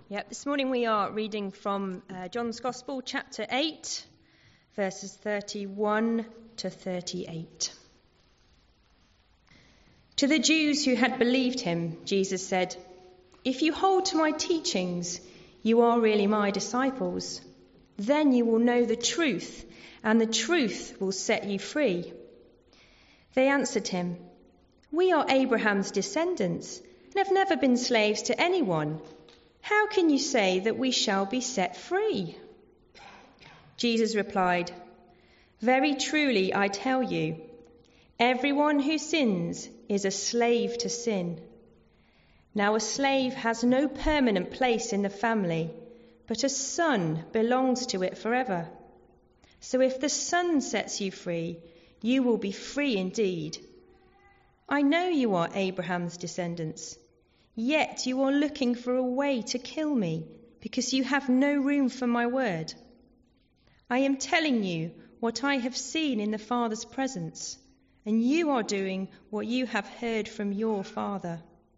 Yep, this morning we are reading from John's Gospel, chapter 8, verses 31 to 38. To the Jews who had believed him, Jesus said, "If you hold to my teachings, you are really my disciples. Then you will know the truth, and the truth will set you free." They answered him, "We are Abraham's descendants and have never been slaves to anyone. How can you say that we shall be set free?" Jesus replied, "Very truly I tell you, everyone who sins is a slave to sin. Now a slave has no permanent place in the family, but a son belongs to it forever. So if the Son sets you free, you will be free indeed. I know you are Abraham's descendants. Yet you are looking for a way to kill me, because you have no room for my word. I am telling you what I have seen in the Father's presence, and you are doing what you have heard from your father."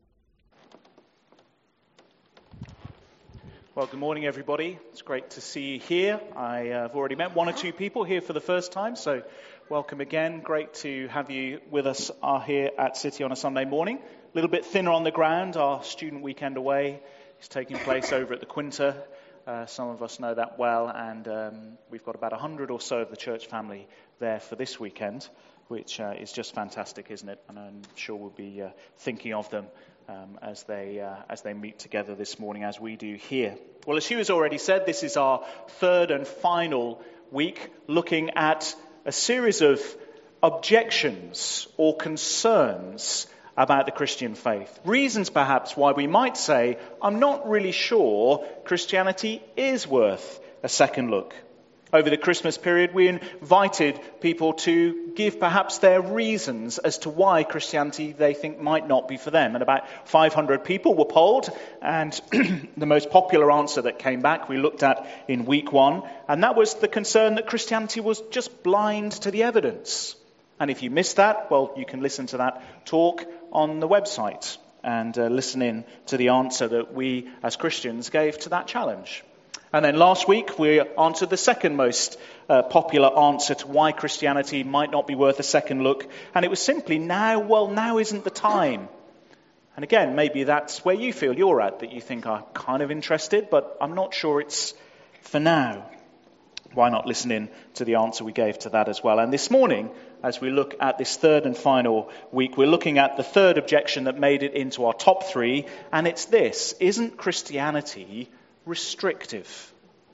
Well, good morning, everybody. It's great to see you here. I've already met one or two people here for the first time, so welcome again. Great to have you with us here at City on a Sunday morning. A little bit thinner on the ground. Our student weekend away is taking place over at the Quinta. Some of us know that well, and we've got about 100 or so of the church family there for this weekend, which is just fantastic, isn't it? And I'm sure we'll be thinking of them as they meet together this morning, as we do here. Well, as Hugh has already said, this is our third and final week looking at a series of objections or concerns about the Christian faith. Reasons perhaps why we might say, I'm not really sure Christianity is worth a second look. Over the Christmas period, we invited people to give perhaps their reasons as to why Christianity they think might not be for them. And about 500 people were polled, and the most popular answer that came back we looked at in week one, and that was the concern that Christianity was just blind to the evidence. And if you missed that, well, you can listen to that talk on the website and listen in to the answer that we as Christians gave to that challenge. And then last week we answered the second most popular answer to why Christianity might not be worth a second look. And it was simply now isn't the time. And again, maybe that's where you feel you're at, that you think I'm kind of interested, but I'm not sure it's for now. Why not listen in to the answer we gave to that as well? And this morning, as we look at this third and final week, we're looking at the third objection that made it into our top three, and it's this: isn't Christianity restrictive?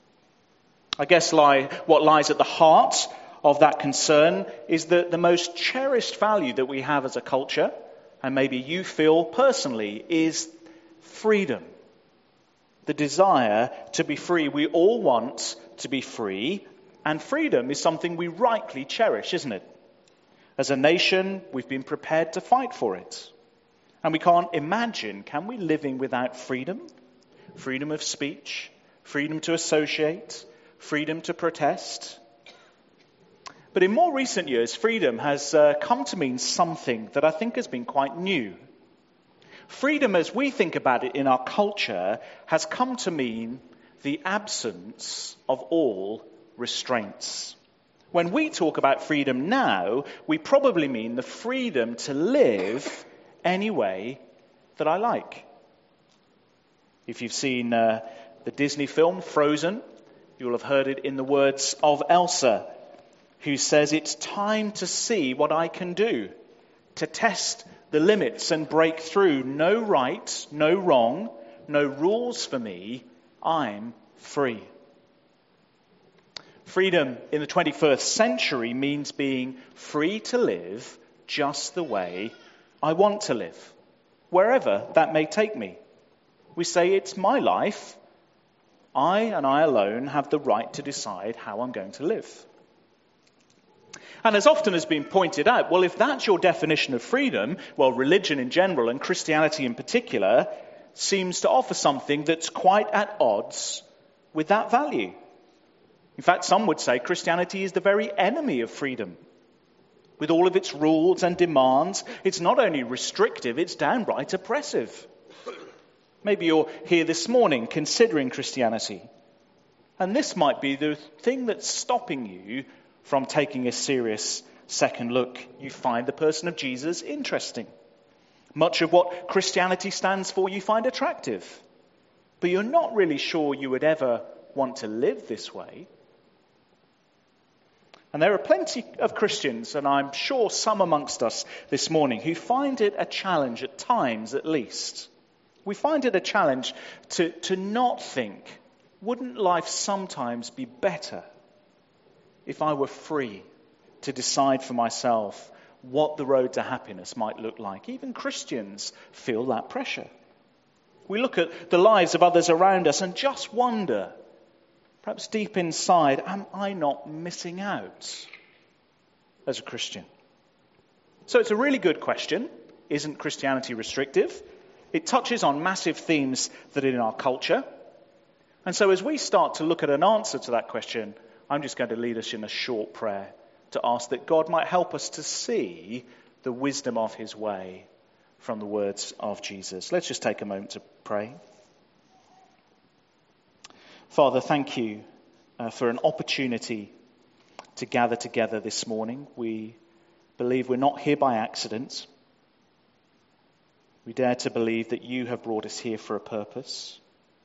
I guess what lies at the heart of that concern is that the most cherished value that we have as a culture, and maybe you feel personally, is freedom. The desire to be free. We all want to be free, and freedom is something we rightly cherish, isn't it? As a nation, we've been prepared to fight for it. And we can't imagine, can we, living without freedom? Freedom of speech, freedom to associate, freedom to protest. But in more recent years, freedom has come to mean something that I think has been quite new. Freedom, as we think about it in our culture, has come to mean the absence of all restraints. When we talk about freedom now, we probably mean the freedom to live any way that I like. If you've seen the Disney film Frozen, you'll have heard it in the words of Elsa, who says, "It's time to see what I can do, to test the limits and break through. No right, no wrong, no rules for me. I'm free." Freedom in the 21st century means being free to live just the way I want to live, wherever that may take me. We say it's my life. I and I alone have the right to decide how I'm going to live. And as often has been pointed out, well, if that's your definition of freedom, well, religion in general and Christianity in particular seems to offer something that's quite at odds with that value. In fact, some would say Christianity is the very enemy of freedom. With all of its rules and demands, it's not only restrictive, it's downright oppressive. Maybe you're here this morning considering Christianity, and this might be the thing that's stopping you from taking a serious second look. You find the person of Jesus interesting. Much of what Christianity stands for you find attractive, but you're not really sure you would ever want to live this way. And there are plenty of Christians, and I'm sure some amongst us this morning, who find it a challenge at times at least. We find it a challenge to not think, wouldn't life sometimes be better if I were free to decide for myself what the road to happiness might look like? Even Christians feel that pressure. We look at the lives of others around us and just wonder, perhaps deep inside, am I not missing out as a Christian? So it's a really good question. Isn't Christianity restrictive? It touches on massive themes that are in our culture. And so as we start to look at an answer to that question, I'm just going to lead us in a short prayer to ask that God might help us to see the wisdom of his way from the words of Jesus. Let's just take a moment to pray. Father, thank you for an opportunity to gather together this morning. We believe we're not here by accident. We dare to believe that you have brought us here for a purpose.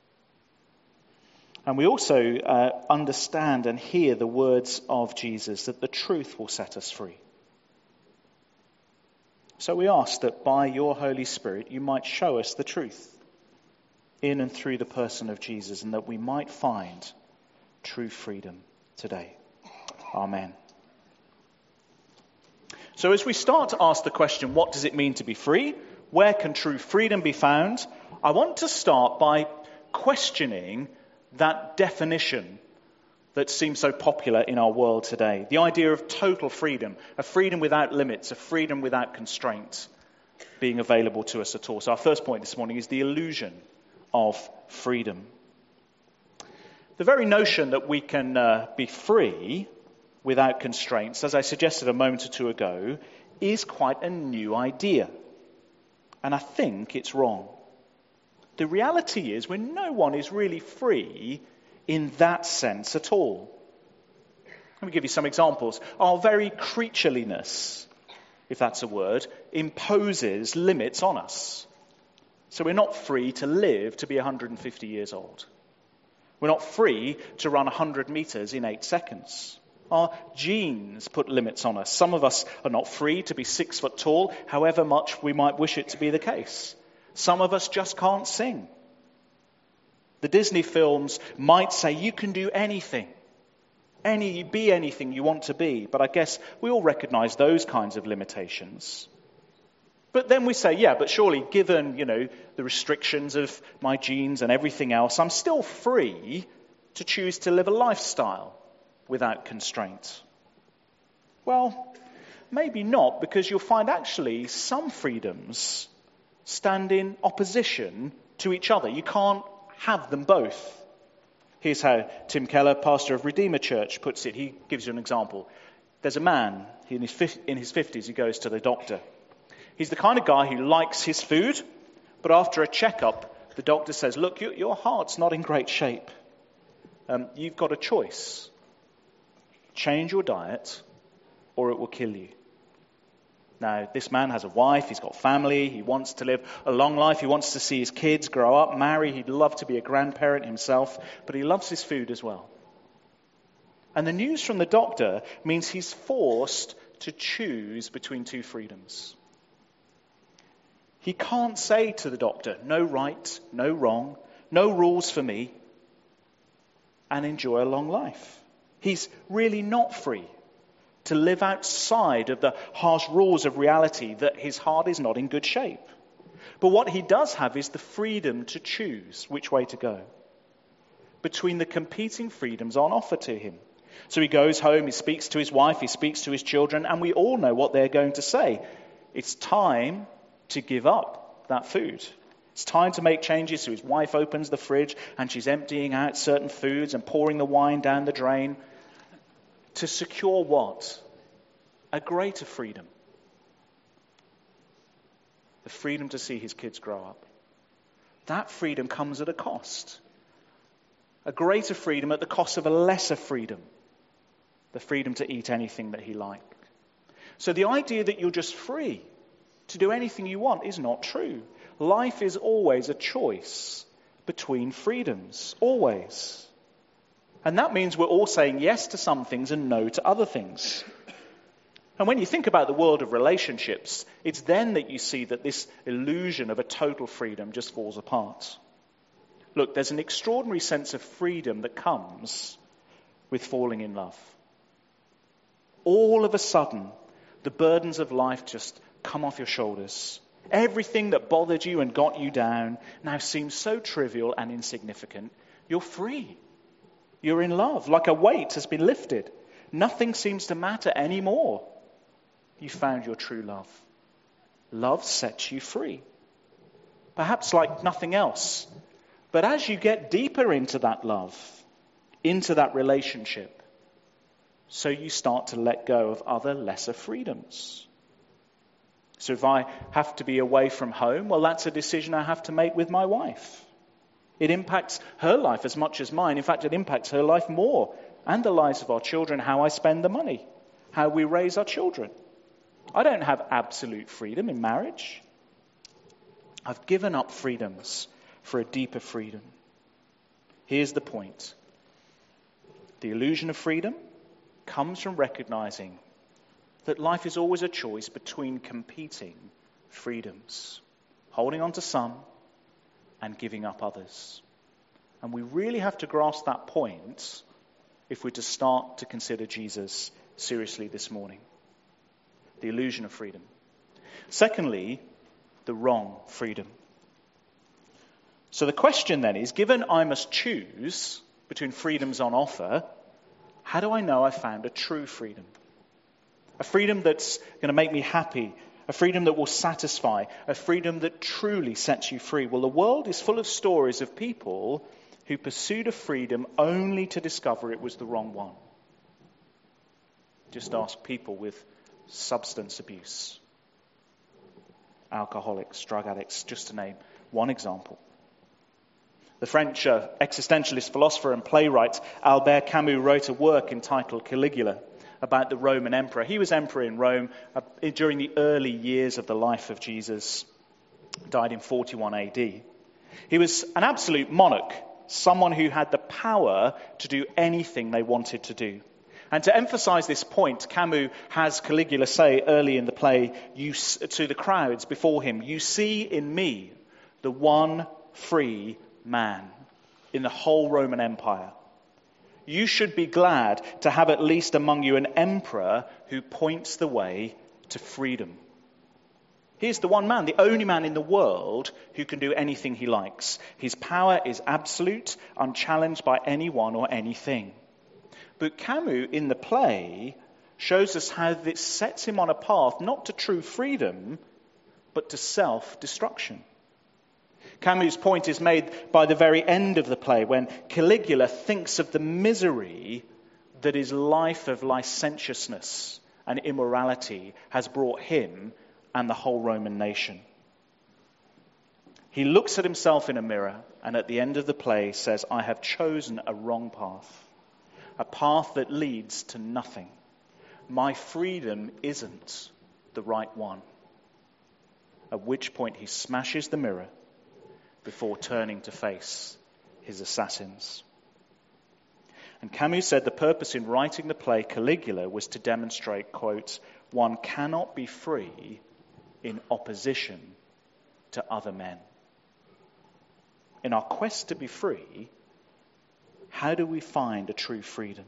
And we also understand and hear the words of Jesus that the truth will set us free. So we ask that by your Holy Spirit you might show us the truth in and through the person of Jesus, and that we might find true freedom today. Amen. So as we start to ask the question, what does it mean to be free? Where can true freedom be found? I want to start by questioning that definition that seems so popular in our world today. The idea of total freedom, a freedom without limits, a freedom without constraint being available to us at all. So our first point this morning is the illusion of freedom. The very notion that we can be free without constraints, as I suggested a moment or two ago, is quite a new idea. And I think it's wrong. The reality is when no one is really free in that sense at all. Let me give you some examples. Our very creatureliness, if that's a word, imposes limits on us. So we're not free to live to be 150 years old. We're not free to run 100 meters in 8 seconds. Our genes put limits on us. Some of us are not free to be 6 foot tall, however much we might wish it to be the case. Some of us just can't sing. The Disney films might say you can do anything. Be anything you want to be. But I guess we all recognize those kinds of limitations. But then we say, yeah, but surely given, the restrictions of my genes and everything else, I'm still free to choose to live a lifestyle without constraint. Well, maybe not, because you'll find actually some freedoms stand in opposition to each other. You can't have them both. Here's how Tim Keller, pastor of Redeemer Church, puts it. He gives you an example. There's a man in his 50s. He goes to the doctor. He's the kind of guy who likes his food, but after a checkup, the doctor says, look, your heart's not in great shape. You've got a choice. Change your diet, or it will kill you. Now, this man has a wife, he's got family, he wants to live a long life, he wants to see his kids grow up, marry, he'd love to be a grandparent himself, but he loves his food as well. And the news from the doctor means he's forced to choose between two freedoms. He can't say to the doctor, no right, no wrong, no rules for me, and enjoy a long life. He's really not free to live outside of the harsh rules of reality, that his heart is not in good shape. But what he does have is the freedom to choose which way to go between the competing freedoms on offer to him. So he goes home, he speaks to his wife, he speaks to his children, and we all know what they're going to say. It's time to give up that food. It's time to make changes. So his wife opens the fridge and she's emptying out certain foods and pouring the wine down the drain to secure what? A greater freedom. The freedom to see his kids grow up. that freedom comes at a cost. A greater freedom at the cost of a lesser freedom. The freedom to eat anything that he liked. So the idea that you're just free to do anything you want is not true. Life is always a choice between freedoms. Always. And that means we're all saying yes to some things and no to other things. And when you think about the world of relationships, it's then that you see that this illusion of a total freedom just falls apart. Look, there's an extraordinary sense of freedom that comes with falling in love. All of a sudden, the burdens of life just come off your shoulders. Everything that bothered you and got you down now seems so trivial and insignificant. You're free. You're in love. Like a weight has been lifted. Nothing seems to matter anymore. You found your true love. Love sets you free. Perhaps like nothing else. But as you get deeper into that love, into that relationship, so you start to let go of other lesser freedoms. So if I have to be away from home, well, that's a decision I have to make with my wife. It impacts her life as much as mine. In fact, it impacts her life more, and the lives of our children, how I spend the money, how we raise our children. I don't have absolute freedom in marriage. I've given up freedoms for a deeper freedom. Here's the point. The illusion of freedom comes from recognizing that life is always a choice between competing freedoms, holding on to some and giving up others. And we really have to grasp that point if we're to start to consider Jesus seriously this morning. The illusion of freedom. Secondly, the wrong freedom. So the question then is, given I must choose between freedoms on offer, how do I know I found a true freedom? A freedom that's going to make me happy, a freedom that will satisfy, a freedom that truly sets you free. Well, the world is full of stories of people who pursued a freedom only to discover it was the wrong one. Just ask people with substance abuse, alcoholics, drug addicts, just to name one example. The French existentialist philosopher and playwright Albert Camus wrote a work entitled Caligula about the Roman emperor. He was emperor in Rome during the early years of the life of Jesus. Died in 41 AD. He was an absolute monarch, someone who had the power to do anything they wanted to do. And to emphasize this point, Camus has Caligula say early in the play to the crowds before him, "You see in me the one free man in the whole Roman Empire. You should be glad to have at least among you an emperor who points the way to freedom." He's the one man, the only man in the world who can do anything he likes. His power is absolute, unchallenged by anyone or anything. But Camus, in the play, shows us how this sets him on a path not to true freedom, but to self-destruction. Camus' point is made by the very end of the play, when Caligula thinks of the misery that his life of licentiousness and immorality has brought him and the whole Roman nation. He looks at himself in a mirror and at the end of the play says, "I have chosen a wrong path, a path that leads to nothing. My freedom isn't the right one." At which point he smashes the mirror before turning to face his assassins. And Camus said the purpose in writing the play Caligula was to demonstrate, quote, "One cannot be free in opposition to other men." In our quest to be free, how do we find a true freedom?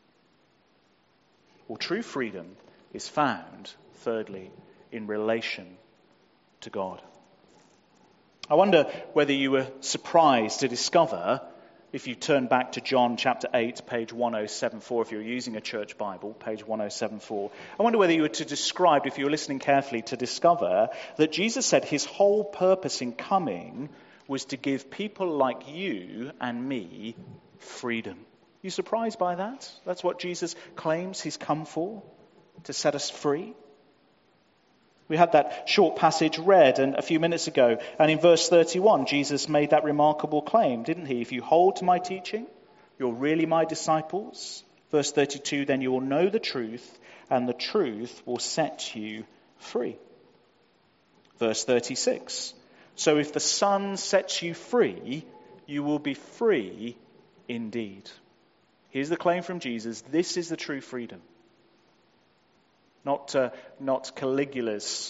Well, true freedom is found, thirdly, in relation to God. I wonder whether you were surprised to discover, if you turn back to John chapter 8, page 1074, if you're using a church Bible, page 1074, I wonder whether you were to describe, if you were listening carefully, to discover that Jesus said his whole purpose in coming was to give people like you and me freedom. You surprised by that? That's what Jesus claims he's come for, to set us free. We had that short passage read a few minutes ago, and in verse 31, Jesus made that remarkable claim, didn't he? If you hold to my teaching, you're really my disciples. Verse 32, then you will know the truth, and the truth will set you free. Verse 36, so if the Son sets you free, you will be free indeed. Here's the claim from Jesus. This is the true freedom. Not Caligula's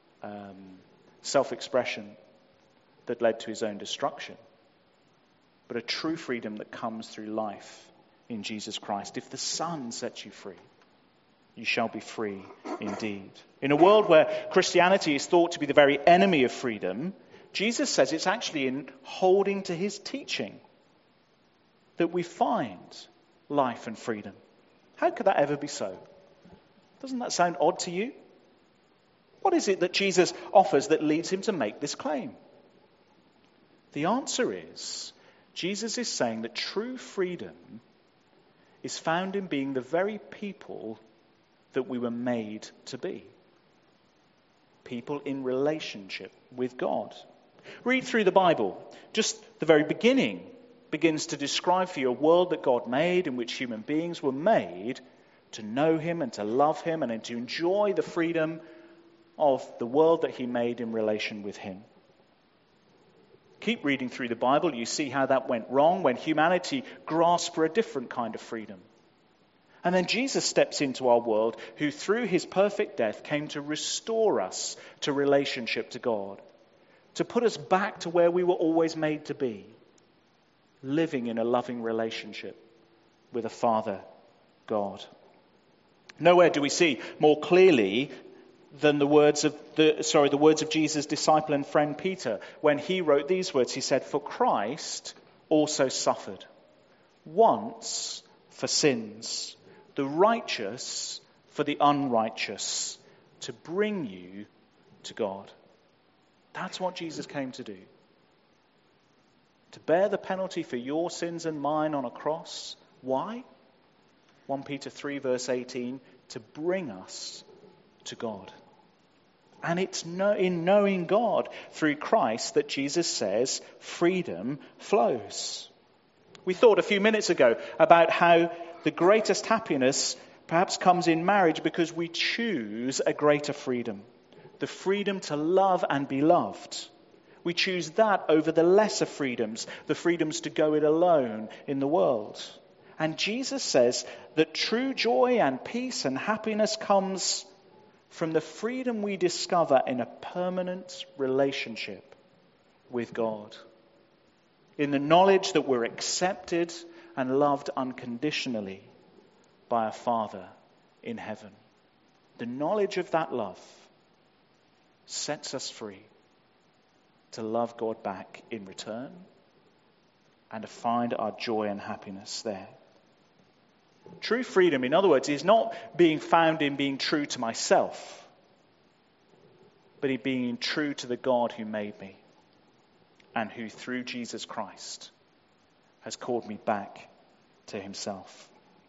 self-expression that led to his own destruction, but a true freedom that comes through life in Jesus Christ. If the Son sets you free, you shall be free indeed. In a world where Christianity is thought to be the very enemy of freedom, Jesus says it's actually in holding to his teaching that we find life and freedom. How could that ever be so? Doesn't that sound odd to you? What is it that Jesus offers that leads him to make this claim? The answer is, Jesus is saying that true freedom is found in being the very people that we were made to be. People in relationship with God. Read through the Bible. Just the very beginning begins to describe for you a world that God made in which human beings were made to know him and to love him and to enjoy the freedom of the world that he made in relation with him. Keep reading through the Bible. You see how that went wrong when humanity grasped for a different kind of freedom. And then Jesus steps into our world, who through his perfect death came to restore us to relationship to God, to put us back to where we were always made to be, living in a loving relationship with a Father, God. Nowhere do we see more clearly than the words of Jesus' disciple and friend Peter when he wrote these words. He said, "For Christ also suffered once for sins, the righteous for the unrighteous, to bring you to God." That's what Jesus came to do. To bear the penalty for your sins and mine on a cross. Why? 1 Peter 3 verse 18, to bring us to God. And it's in knowing God through Christ that Jesus says freedom flows. We thought a few minutes ago about how the greatest happiness perhaps comes in marriage because we choose a greater freedom. The freedom to love and be loved. We choose that over the lesser freedoms, the freedoms to go it alone in the world. And Jesus says that true joy and peace and happiness comes from the freedom we discover in a permanent relationship with God. In the knowledge that we're accepted and loved unconditionally by a Father in heaven. The knowledge of that love sets us free to love God back in return and to find our joy and happiness there. True freedom, in other words, is not being found in being true to myself, but in being true to the God who made me and who through Jesus Christ has called me back to himself.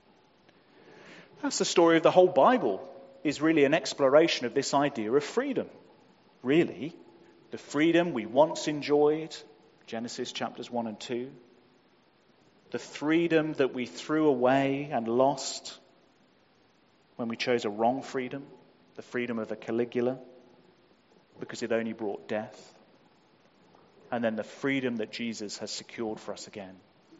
That's the story of the whole Bible, is really an exploration of this idea of freedom. Really, the freedom we once enjoyed, Genesis chapters 1 and 2. The freedom that we threw away and lost when we chose a wrong freedom, the freedom of a Caligula, because it only brought death. And then the freedom that Jesus has secured for us again.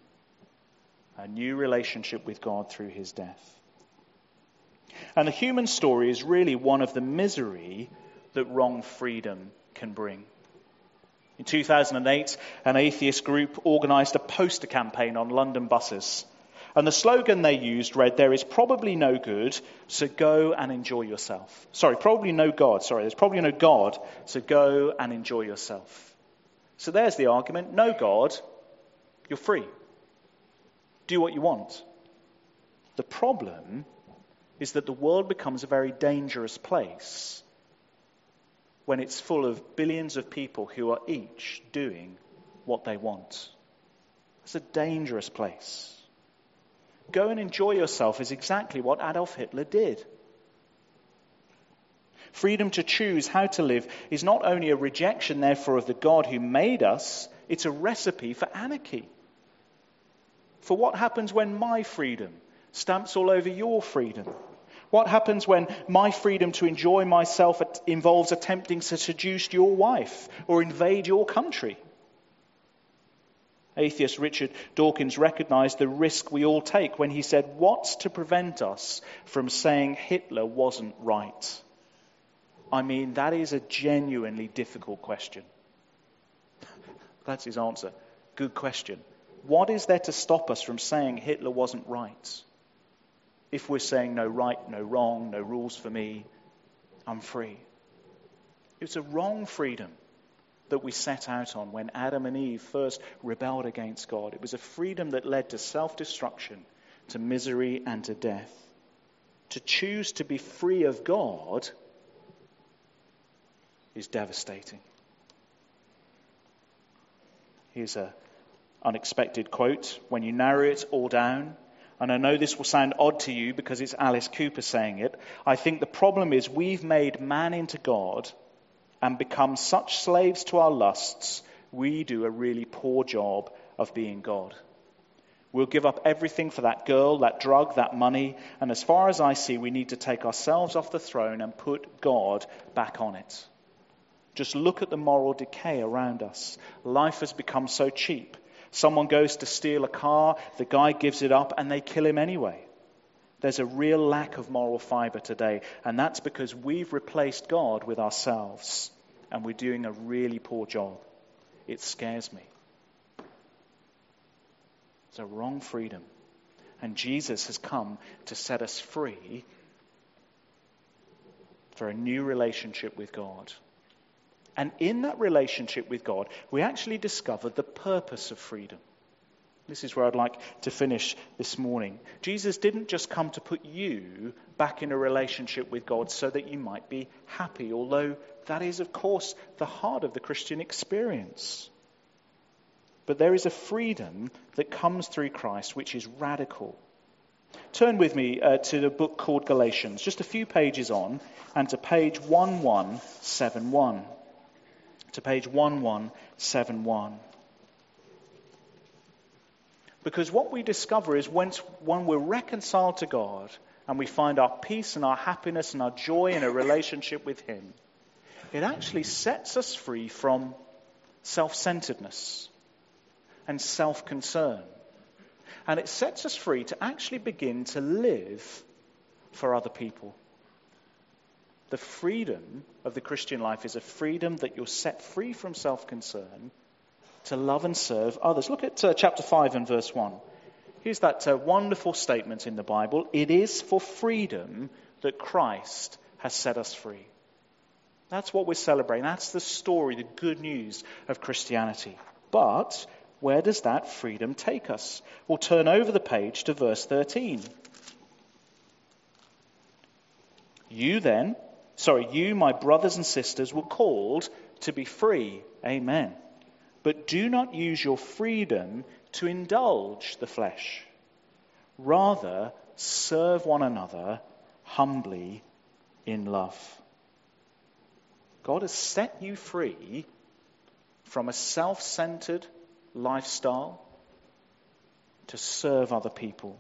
A new relationship with God through his death. And the human story is really one of the misery that wrong freedom can bring. In 2008, an atheist group organised a poster campaign on London buses. And the slogan they used read, "There is probably no good, so go and enjoy yourself." Probably no God. There's probably no God, so go and enjoy yourself. So there's the argument. No God, you're free. Do what you want. The problem is that the world becomes a very dangerous place when it's full of billions of people who are each doing what they want. It's a dangerous place. Go and enjoy yourself is exactly what Adolf Hitler did. Freedom to choose how to live is not only a rejection, therefore, of the God who made us, it's a recipe for anarchy. For what happens when my freedom stamps all over your freedom? What happens when my freedom to enjoy myself involves attempting to seduce your wife or invade your country? Atheist Richard Dawkins recognized the risk we all take when he said, "What's to prevent us from saying Hitler wasn't right?" I mean, that is a genuinely difficult question. That's his answer. Good question. What is there to stop us from saying Hitler wasn't right? If we're saying no right, no wrong, no rules for me, I'm free. It's a wrong freedom that we set out on when Adam and Eve first rebelled against God. It was a freedom that led to self-destruction, to misery and to death. To choose to be free of God is devastating. Here's an unexpected quote. When you narrow it all down, and I know this will sound odd to you because it's Alice Cooper saying it, I think the problem is we've made man into God and become such slaves to our lusts, we do a really poor job of being God. We'll give up everything for that girl, that drug, that money, and as far as I see, we need to take ourselves off the throne and put God back on it. Just look at the moral decay around us. Life has become so cheap. Someone goes to steal a car, the guy gives it up, and they kill him anyway. There's a real lack of moral fiber today, and that's because we've replaced God with ourselves, and we're doing a really poor job. It scares me. It's a wrong freedom, and Jesus has come to set us free for a new relationship with God. And in that relationship with God, we actually discover the purpose of freedom. This is where I'd like to finish this morning. Jesus didn't just come to put you back in a relationship with God so that you might be happy, although that is, of course, the heart of the Christian experience. But there is a freedom that comes through Christ which is radical. Turn with me to the book called Galatians, just a few pages on, and to page 1171. To page 1171. Because what we discover is when we're reconciled to God and we find our peace and our happiness and our joy in a relationship with Him, it actually sets us free from self-centeredness and self-concern. And it sets us free to actually begin to live for other people. The freedom of the Christian life is a freedom that you're set free from self-concern to love and serve others. Look at chapter 5 and verse 1. Here's that wonderful statement in the Bible. It is for freedom that Christ has set us free. That's what we're celebrating. That's the story, the good news of Christianity. But where does that freedom take us? We'll turn over the page to verse 13. You, my brothers and sisters, were called to be free. Amen. But do not use your freedom to indulge the flesh. Rather, serve one another humbly in love. God has set you free from a self-centered lifestyle to serve other people.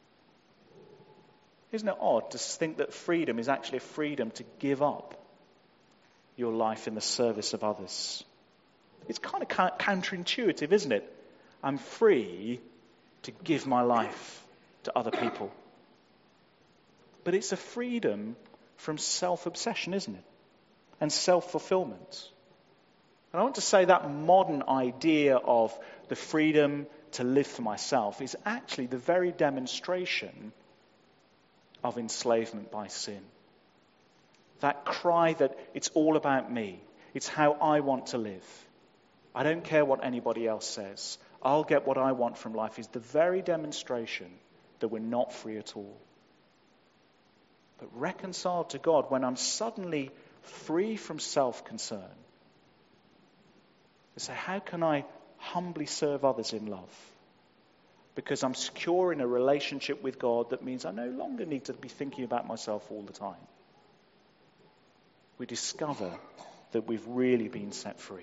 Isn't it odd to think that freedom is actually a freedom to give up your life in the service of others? It's kind of counterintuitive, isn't it? I'm free to give my life to other people. But it's a freedom from self-obsession, isn't it? And self-fulfillment. And I want to say that modern idea of the freedom to live for myself is actually the very demonstration of enslavement by sin. That cry that it's all about me. It's how I want to live. I don't care what anybody else says. I'll get what I want from life is the very demonstration that we're not free at all. But reconciled to God, when I'm suddenly free from self-concern, to say, how can I humbly serve others in love? Because I'm secure in a relationship with God that means I no longer need to be thinking about myself all the time. we discover that we've really been set free.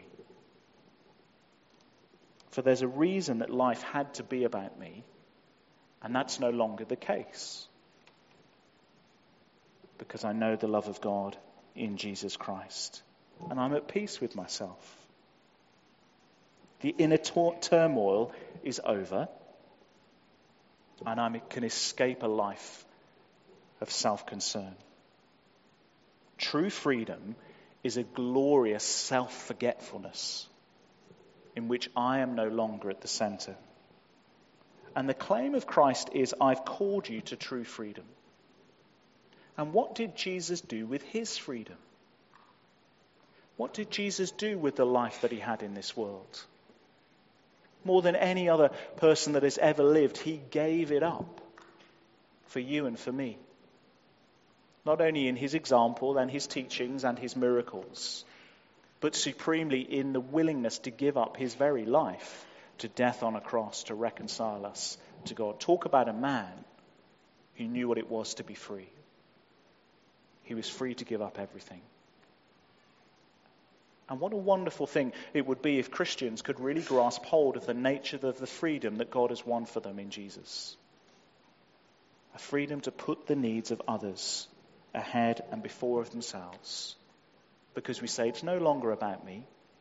For there's a reason that life had to be about me, and that's no longer the case. Because I know the love of God in Jesus Christ, and I'm at peace with myself. The inner turmoil is over, and I can escape a life of self-concern. True freedom is a glorious self-forgetfulness in which I am no longer at the center. And the claim of Christ is, I've called you to true freedom. And what did Jesus do with his freedom? What did Jesus do with the life that he had in this world? More than any other person that has ever lived, he gave it up for you and for me. Not only in his example and his teachings and his miracles, but supremely in the willingness to give up his very life to death on a cross to reconcile us to God. Talk about a man who knew what it was to be free. He was free to give up everything. And what a wonderful thing it would be if Christians could really grasp hold of the nature of the freedom that God has won for them in Jesus. A freedom to put the needs of others ahead and before of themselves. Because we say, it's no longer about me.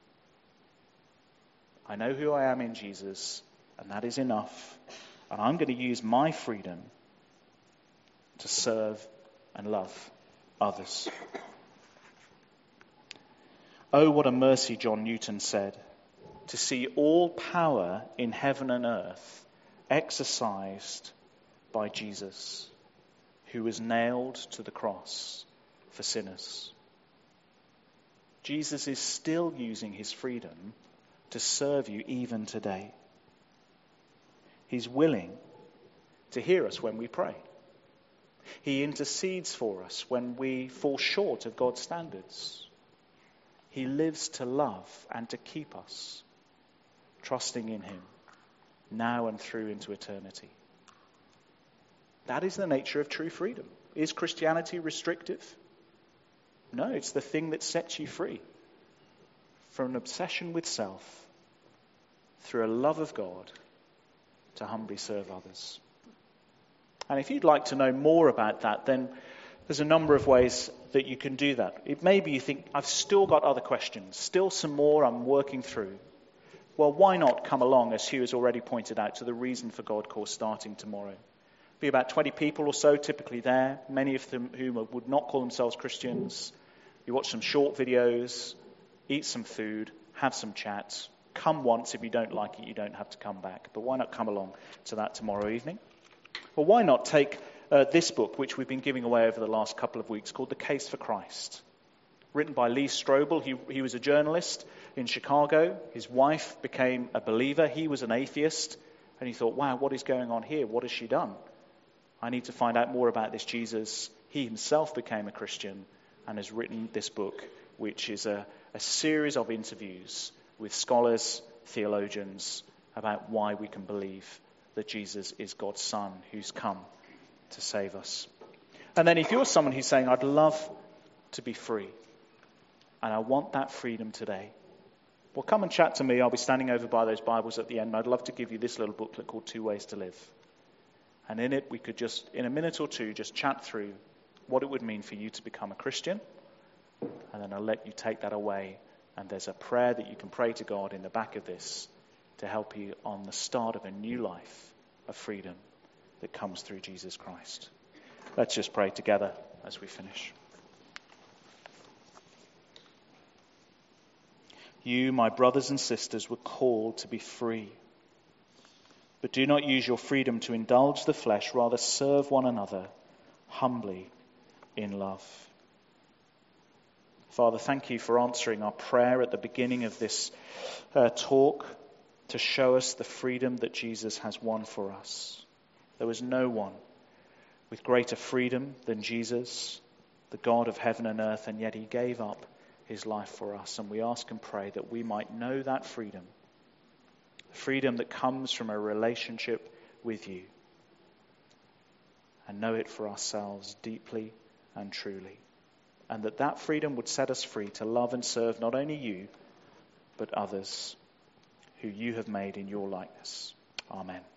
I know who I am in Jesus, and that is enough. And I'm going to use my freedom to serve and love others. Oh, what a mercy, John Newton said, to see all power in heaven and earth exercised by Jesus, who was nailed to the cross for sinners. Jesus is still using his freedom to serve you even today. He's willing to hear us when we pray. He intercedes for us when we fall short of God's standards. He lives to love and to keep us, trusting in him, now and through into eternity. That is the nature of true freedom. Is Christianity restrictive? No, it's the thing that sets you free from an obsession with self through a love of God to humbly serve others. And if you'd like to know more about that, then there's a number of ways that you can do that. It may be you think, I've still got other questions, still some more I'm working through. Well, why not come along, as Hugh has already pointed out, to the Reason for God course starting tomorrow. Be about 20 people or so typically there, many of them whom would not call themselves Christians. You watch some short videos, eat some food, have some chats. Come once. If you don't like it, you don't have to come back. But why not come along to that tomorrow evening? Well, why not take this book, which we've been giving away over the last couple of weeks, called The Case for Christ, written by Lee Strobel. He was a journalist in Chicago. His wife became a believer. He was an atheist. And he thought, wow, what is going on here? What has she done? I need to find out more about this Jesus. He himself became a Christian and has written this book, which is a series of interviews with scholars, theologians, about why we can believe that Jesus is God's Son who's come to save us. And then if you're someone who's saying, I'd love to be free, and I want that freedom today, well, come and chat to me. I'll be standing over by those Bibles at the end. I'd love to give you this little booklet called 2 Ways to Live. And in it, we could just, in a minute or two, just chat through what it would mean for you to become a Christian. And then I'll let you take that away. And there's a prayer that you can pray to God in the back of this to help you on the start of a new life of freedom that comes through Jesus Christ. Let's just pray together as we finish. You, my brothers and sisters, were called to be free. But do not use your freedom to indulge the flesh, rather serve one another humbly in love. Father, thank you for answering our prayer at the beginning of this talk to show us the freedom that Jesus has won for us. There was no one with greater freedom than Jesus, the God of heaven and earth, and yet he gave up his life for us. And we ask and pray that we might know that freedom that comes from a relationship with you, and know it for ourselves deeply and truly. and that freedom would set us free to love and serve not only you, but others who you have made in your likeness. Amen.